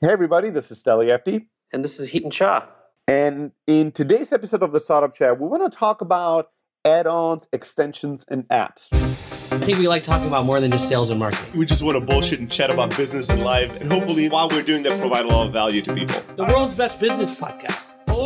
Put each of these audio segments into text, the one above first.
Hey everybody, this is Steli FD. And this is Heaton Shah. And in today's episode of the Startup Chat, we want to talk about add-ons, extensions, and apps. I think we like talking about more than just sales and marketing. We just want to bullshit and chat about business and life. And hopefully, while we're doing that, provide a lot of value to people. The world's best business podcast.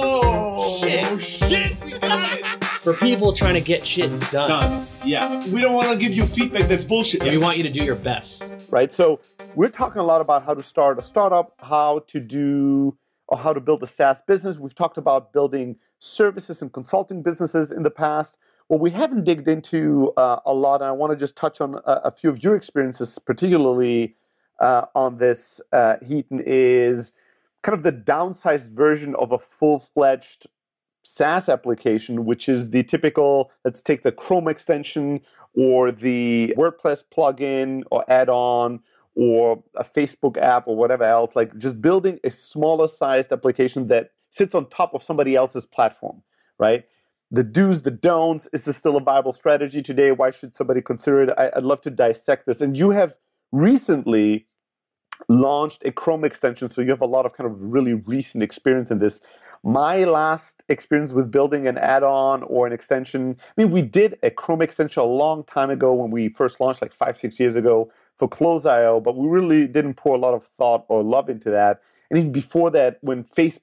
Oh, shit. We got it. For people trying to get shit done. Yeah. We don't want to give you feedback that's bullshit. We want you to do your best. Right? So we're talking a lot about how to start a startup, how to build a SaaS business. We've talked about building services and consulting businesses in the past. What we haven't digged into a lot, and I want to just touch on a few of your experiences, particularly on this, Heaton, is kind of the downsized version of a full-fledged SaaS application, which is the typical, let's take the Chrome extension or the WordPress plugin or add-on or a Facebook app or whatever else, like just building a smaller sized application that sits on top of somebody else's platform, right? The do's, the don'ts, is this still a viable strategy today? Why should somebody consider it? I'd love to dissect this. And you have recently launched a Chrome extension, so you have a lot of kind of really recent experience in this. My last experience with building an add-on or an extension, I mean, we did a Chrome extension a long time ago when we first launched, like 5-6 years ago for Close.io, but we really didn't pour a lot of thought or love into that. And even before that, when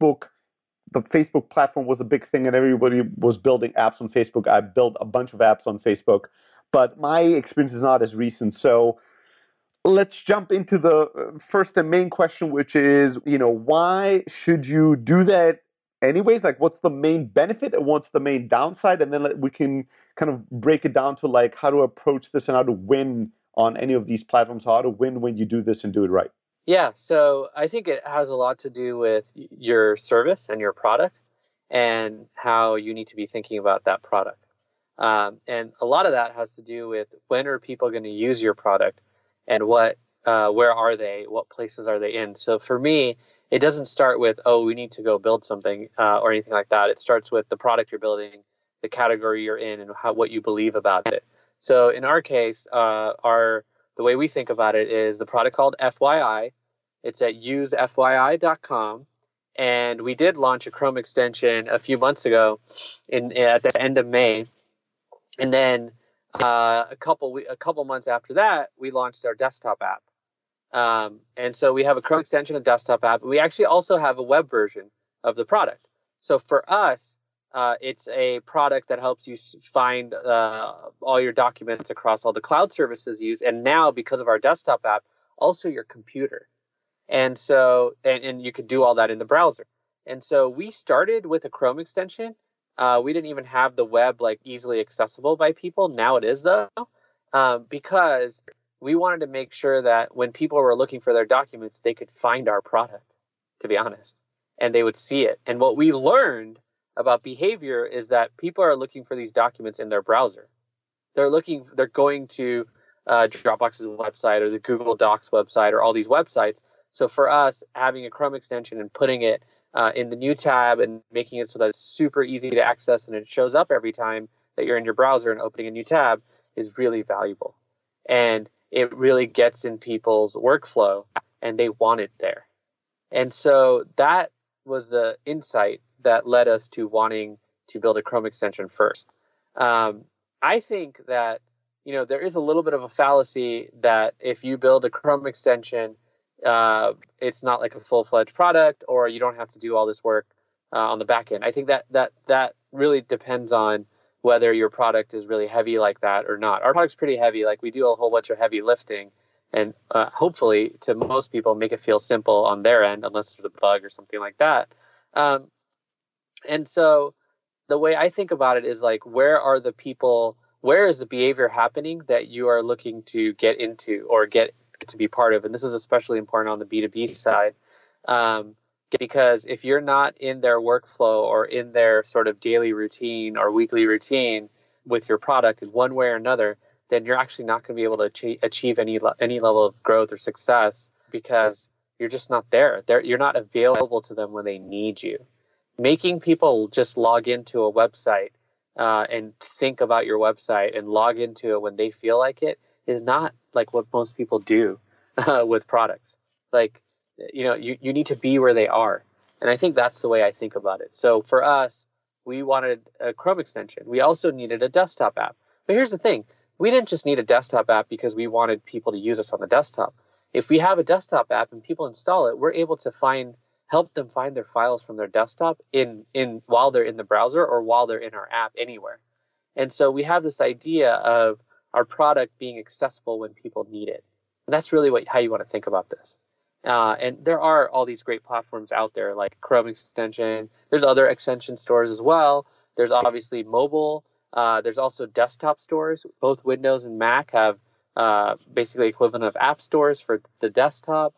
the Facebook platform was a big thing and everybody was building apps on Facebook, I built a bunch of apps on Facebook, but my experience is not as recent. So let's jump into the first and main question, which is, why should you do that anyways? Like, what's the main benefit and what's the main downside? And then we can kind of break it down to like how to approach this and how to win on any of these platforms, how to win when you do this and do it right. Yeah, so I think it has a lot to do with your service and your product and how you need to be thinking about that product. And a lot of that has to do with when are people going to use your product and where are they, what places are they in. So for me, it doesn't start with, we need to go build something or anything like that. It starts with the product you're building, the category you're in, and what you believe about it. So in our case, the way we think about it is the product called FYI. It's at usefyi.com. And we did launch a Chrome extension a few months ago at the end of May. And then a couple months after that, we launched our desktop app. And so we have a Chrome extension, a desktop app. We actually also have a web version of the product. So for us, it's a product that helps you find all your documents across all the cloud services you use. And now, because of our desktop app, also your computer. And so, and you could do all that in the browser. And so we started with a Chrome extension. We didn't even have the web like easily accessible by people. Now it is though, because we wanted to make sure that when people were looking for their documents, they could find our product, to be honest, and they would see it. And what we learned about behavior is that people are looking for these documents in their browser. They're going to Dropbox's website or the Google Docs website or all these websites. So for us, having a Chrome extension and putting it in the new tab and making it so that it's super easy to access and it shows up every time that you're in your browser and opening a new tab is really valuable. And it really gets in people's workflow and they want it there. And so that was the insight that led us to wanting to build a Chrome extension first. I think that, there is a little bit of a fallacy that if you build a Chrome extension, it's not like a full-fledged product or you don't have to do all this work on the back end. I think that really depends on whether your product is really heavy like that or not. Our product's pretty heavy. Like we do a whole bunch of heavy lifting and hopefully to most people make it feel simple on their end, unless there's a bug or something like that. And so the way I think about it is like, where is the behavior happening that you are looking to get into or get to be part of? And this is especially important on the B2B side, because if you're not in their workflow or in their sort of daily routine or weekly routine with your product in one way or another, then you're actually not going to be able to achieve any level of growth or success because you're just not there. You're not available to them when they need you. Making people just log into a website and think about your website and log into it when they feel like it is not like what most people do with products. Like you need to be where they are. And I think that's the way I think about it. So for us, we wanted a Chrome extension. We also needed a desktop app. But here's the thing. We didn't just need a desktop app because we wanted people to use us on the desktop. If we have a desktop app and people install it, we're able to help them find their files from their desktop in while they're in the browser or while they're in our app anywhere. And so we have this idea of our product being accessible when people need it. And that's really how you want to think about this. And there are all these great platforms out there like Chrome extension. There's other extension stores as well. There's obviously mobile. There's also desktop stores. Both Windows and Mac have basically equivalent of app stores for the desktop.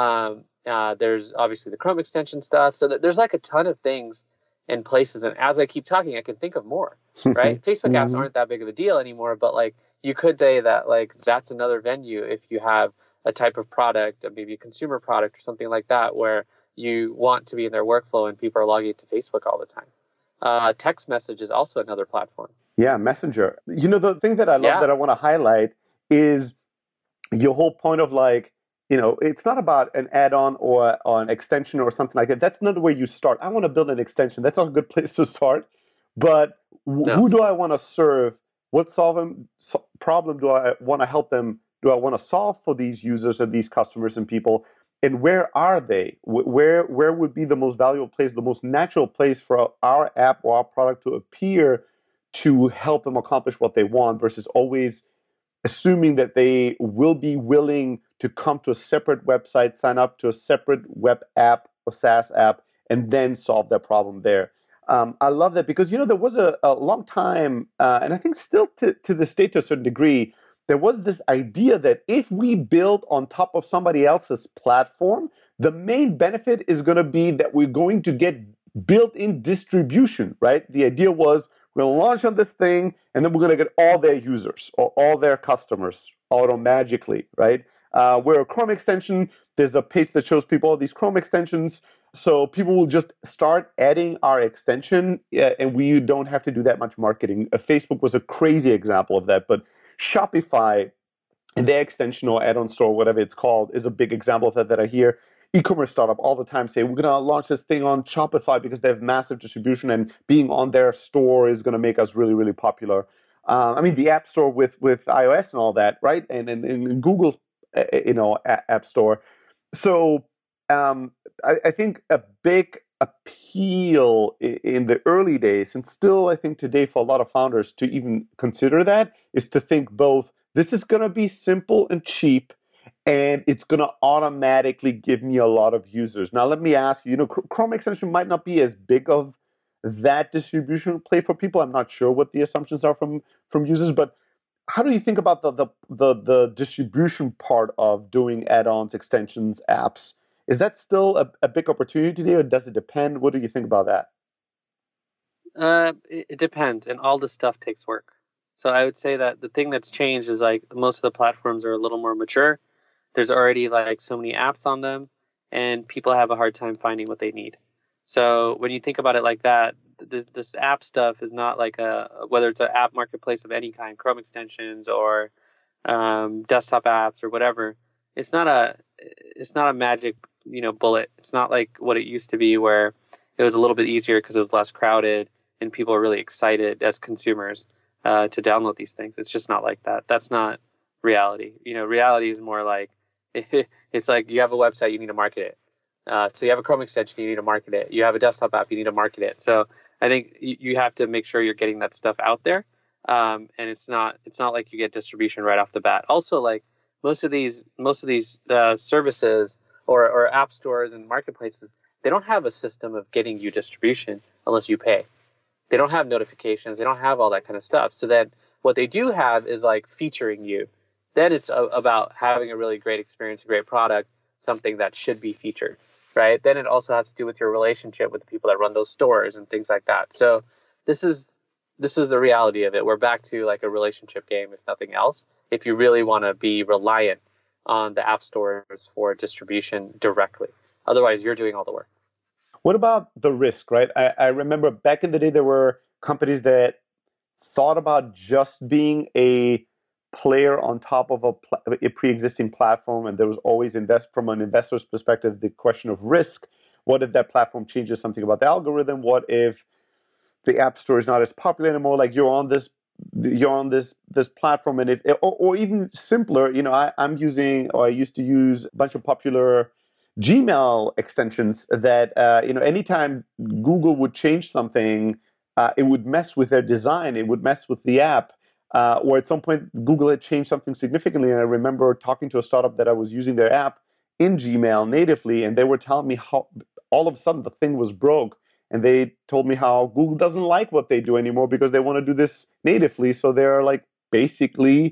There's obviously the Chrome extension stuff. So there's like a ton of things and places. And as I keep talking, I can think of more, right? Facebook apps aren't that big of a deal anymore, but like you could say that like that's another venue if you have a type of product, maybe a consumer product or something like that, where you want to be in their workflow and people are logging into Facebook all the time. Text message is also another platform. Yeah, Messenger. The thing that I love that I want to highlight is your whole point of like, it's not about an add-on or an extension or something like that. That's not where you start. I want to build an extension. That's not a good place to start. But who do I want to serve? What problem do I want to help them? Do I want to solve for these users and these customers and people? And where are they? Where would be the most valuable place, the most natural place for our app or our product to appear to help them accomplish what they want versus always assuming that they will be willing to come to a separate website, sign up to a separate web app or SaaS app, and then solve their problem there. I love that because, there was a long time, and I think still to this day to a certain degree, there was this idea that if we build on top of somebody else's platform, the main benefit is going to be that we're going to get built-in distribution, right? The idea was we're going to launch on this thing, and then we're going to get all their users or all their customers auto-magically, right? We're a Chrome extension. There's a page that shows people all these Chrome extensions. So people will just start adding our extension, and we don't have to do that much marketing. Facebook was a crazy example of that, but Shopify and their extension or add-on store, whatever it's called, is a big example of that I hear e-commerce startup all the time say, we're going to launch this thing on Shopify because they have massive distribution and being on their store is going to make us really, really popular. The App Store with iOS and all that, right? And Google's, App Store. So I think a big appeal in the early days, and still I think today for a lot of founders to even consider that, is to think both, this is going to be simple and cheap, and it's going to automatically give me a lot of users. Now, let me ask you, Chrome extension might not be as big of that distribution play for people. I'm not sure what the assumptions are from users, but how do you think about the distribution part of doing add-ons, extensions, apps? Is that still a big opportunity today, or does it depend? What do you think about that? It depends, and all this stuff takes work. So I would say that the thing that's changed is like most of the platforms are a little more mature. There's already like so many apps on them, and people have a hard time finding what they need. So when you think about it like that, this app stuff is not like whether it's an app marketplace of any kind, Chrome extensions or desktop apps or whatever. It's not a magic bullet. It's not like what it used to be where it was a little bit easier because it was less crowded and people are really excited as consumers to download these things. It's just not like that. That's not reality. Reality is more like it's like you have a website, you need to market it. So you have a Chrome extension, you need to market it. You have a desktop app, you need to market it. So I think you have to make sure you're getting that stuff out there. And it's not like you get distribution right off the bat. Also, like most of these services or app stores and marketplaces, they don't have a system of getting you distribution unless you pay. They don't have notifications. They don't have all that kind of stuff. So then what they do have is like featuring you. Then it's about having a really great experience, a great product, something that should be featured, right? Then it also has to do with your relationship with the people that run those stores and things like that. So this is the reality of it. We're back to like a relationship game, if nothing else, if you really want to be reliant on the app stores for distribution directly. Otherwise, you're doing all the work. What about the risk, right? I remember back in the day, there were companies that thought about just being a player on top of a pre-existing platform, and there was always from an investor's perspective, the question of risk. What if that platform changes something about the algorithm? What if the app store is not as popular anymore? Like you're on this platform, and if or even simpler, I used to use a bunch of popular Gmail extensions that anytime Google would change something, it would mess with their design, it would mess with the app. Or at some point, Google had changed something significantly, and I remember talking to a startup that I was using their app in Gmail natively, and they were telling me how all of a sudden the thing was broke, and they told me how Google doesn't like what they do anymore because they want to do this natively, so they're like basically,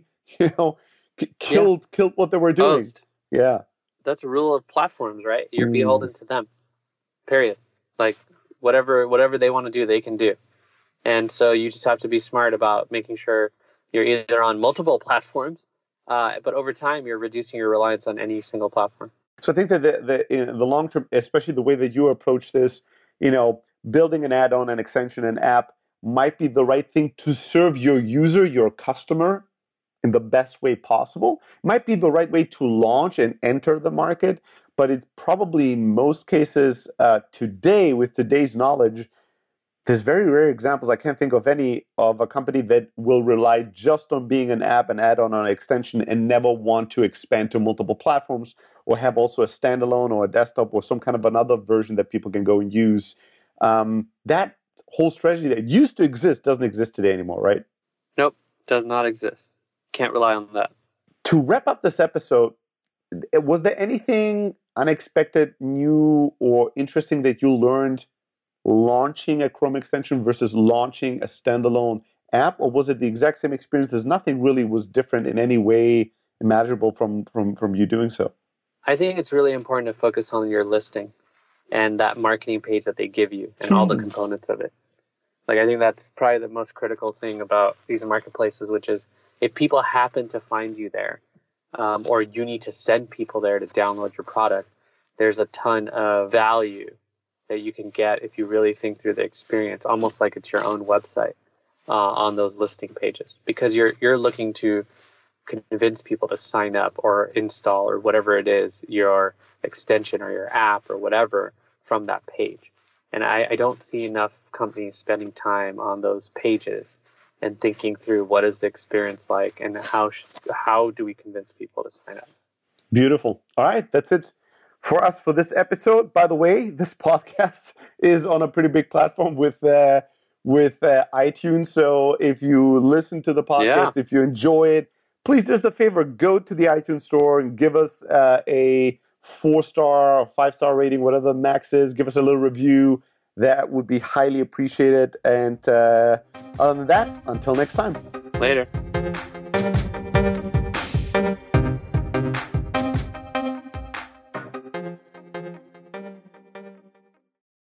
killed what they were doing. Closed. Yeah, that's a rule of platforms, right? You're beholden to them. Period. Like whatever they want to do, they can do. And so you just have to be smart about making sure you're either on multiple platforms, but over time you're reducing your reliance on any single platform. So I think that in the long term, especially the way that you approach this, building an add-on, an extension, an app might be the right thing to serve your user, your customer, in the best way possible. Might be the right way to launch and enter the market, but it's probably in most cases today, with today's knowledge, there's very rare examples. I can't think of any of a company that will rely just on being an app, an add-on, or an extension, and never want to expand to multiple platforms or have also a standalone or a desktop or some kind of another version that people can go and use. That whole strategy that used to exist doesn't exist today anymore, right? Nope, does not exist. Can't rely on that. To wrap up this episode, was there anything unexpected, new, or interesting that you learned launching a Chrome extension versus launching a standalone app, or was it the exact same experience? There's nothing really was different in any way imaginable from you doing so. I think it's really important to focus on your listing and that marketing page that they give you and all the components of it. Like, I think that's probably the most critical thing about these marketplaces, which is if people happen to find you there, or you need to send people there to download your product, there's a ton of value that you can get if you really think through the experience, almost like it's your own website on those listing pages, because you're looking to convince people to sign up or install or whatever it is, your extension or your app or whatever from that page. And I don't see enough companies spending time on those pages and thinking through what is the experience like and how do we convince people to sign up. Beautiful. All right, that's it for us for this episode. By the way, this podcast is on a pretty big platform with iTunes. So if you listen to the podcast, if you enjoy it, please do us a favor, go to the iTunes store and give us a 4-star or 5-star rating, whatever the max is. Give us a little review. That would be highly appreciated. And other than that, until next time. Later.